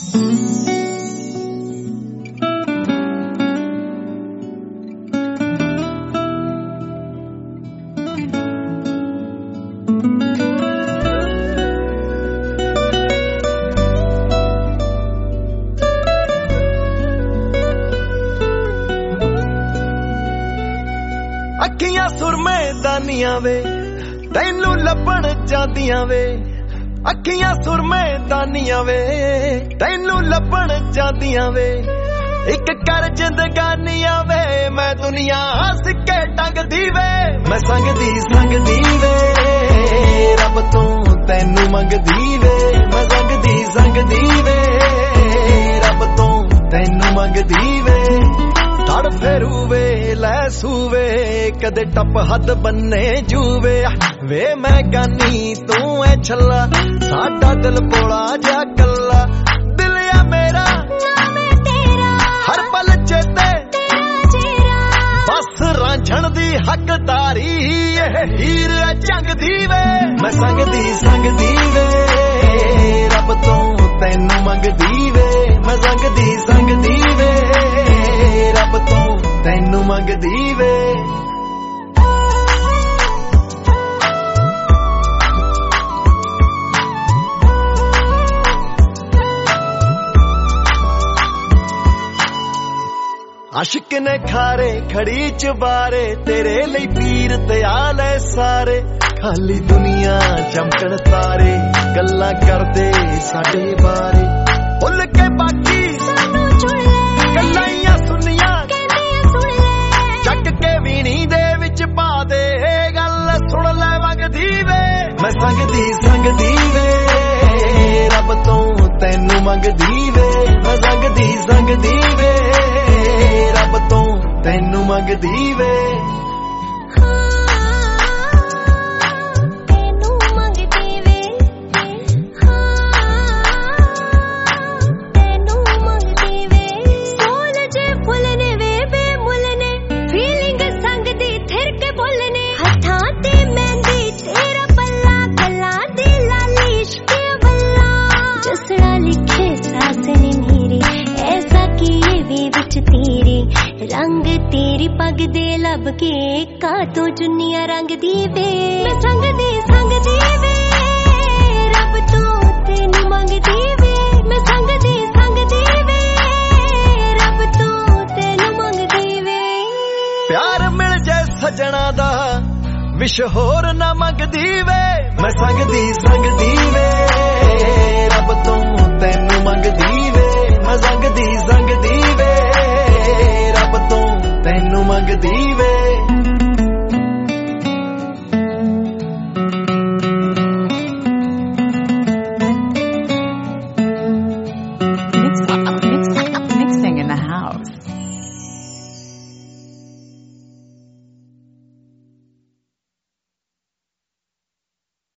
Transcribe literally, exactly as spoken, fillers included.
ਅੱਖੀਆਂ ਸੁਰਮੇ ਦਾਨੀਆਂ ਵੇ ਤੈਨੂੰ ਲੱਭਣ ਜਾਂਦੀਆਂ ਵੇ ਅੱਖੀਆਂ ਸੁਰਮੇ ਦਾਨੀਆਂ ਵੇ ਤੈਨੂੰ ਲੱਭਣ ਜਾਂਦੀਆਂ ਵੇ ਇੱਕ ਕਰ ਜ਼ਿੰਦਗਾਨੀਆਂ ਵੇ ਮੈਂ ਦੁਨੀਆ ਹੱਸ ਕੇ ਟੰਗਦੀ ਵੇ ਮੈਂ ਸੰਗਦੀ ਸੰਗਦੀ ਵੇ ਰੱਬ ਤੋਂ ਤੈਨੂੰ ਮੰਗਦੀ ਵੇ ਮੈਂ ਸੰਗਦੀ ਸੰਗਦੀ ਵੇ ਰੱਬ ਤੋਂ ਤੈਨੂੰ ਮੰਗਦੀ ਵੇ ਤੜ ਫੇਰੂ ਵੇ ਲੈ ਸੂਵੇ ਕਦੇ ਟੱਪ ਹੱਦ ਬੰਨੇ ਜੂਵੇ ਵੇ ਮੈਂ ਗਾਨੀ ਤੂੰ ਐ ਛੱਲਾ ਸਾਡਾ ਦਿਲ ਬੋਲਾ ਜਾ ਕੱਲਾ ਦਿਲ ਆ ਮੇਰਾ ਨਾਮ ਤੇਰਾ ਹਰ ਪਲ ਚੇਤੇ ਤੇਰਾ ਚਿਹਰਾ ਬਸ ਰਾਂਝਣ ਦੀ ਹੱਕਦਾਰੀ ਇਹ ਹੀਰ ਐ ਚੰਗਦੀ ਵੇ ਮੈਂ ਸੰਗਦੀ ਸੰਗਦੀ ਵੇ ਰੱਬ ਤੋਂ ਤੈਨੂੰ ਮੰਗਦੀ ਵੇ ਮੈਂ ਸੰਗਦੀ ਸੰਗਦੀ ਵੇ ਰੱਬ ਤੋਂ ਤੈਨੂੰ ਮੰਗਦੀ ਵੇ ਆਸ਼ਿਕ ਨੇ ਖਾਰੇ ਖੜੀ ਚ ਬਾਰੇ ਤੇਰੇ ਲਈ ਪੀਰ ਤੇ ਆਲੇ ਸਾਰੇ ਖਾਲੀ ਦੁਨੀਆ ਚਮਕਣ ਤਾਰੇ ਗੱਲਾਂ ਕਰਦੇ ਸਾਡੇ ਬਾਰੇ ਭੁੱਲ ਕੇ ਬਾਕੀ ਸਾਨੂੰ ਚੁਣ ਲੈ ਗੱਲਾਂ ਸੁਣੀਆਂ ਕਹਿੰਦੇ ਸੁਣ ਲੈ ਚੱਕ ਕੇ ਵੀਣੀ ਦੇ ਵਿੱਚ ਪਾ ਦੇ ਗੱਲ ਸੁਣ ਲੈ ਮੰਗਦੀ ਵੇ ਮੈਂ ਸੰਗਦੀ ਸੰਗਦੀ ਵੇ ਰੱਬ ਤੋਂ ਤੈਨੂੰ ਮੰਗਦੀ ਵੇ ਮੈਂ ਸੰਗਦੀ ਸੰਗਦੀ ਵੇ ਰੱਬ ਤੋਂ ਤੈਨੂੰ ਮੰਗਦੀ ਵੇ रंग तेरी पग दे लब के का तो चुनिया रंग दी वे मैं संग दी संग दी वे रब तो तेनू मंग दी वे मैं संग दी संग दी वे रब तो तेनू मंग दी वे प्यार मिल जाए सजना दा विश होर ना मंगदी वे मैं संग दी संग दी वे रब तो तेनू मंगदी वे मैं संग दी संग दी वे ਰੱਬ ਤੋਂ ਤੈਨੂੰ ਮੰਗਦੀ ਵੇ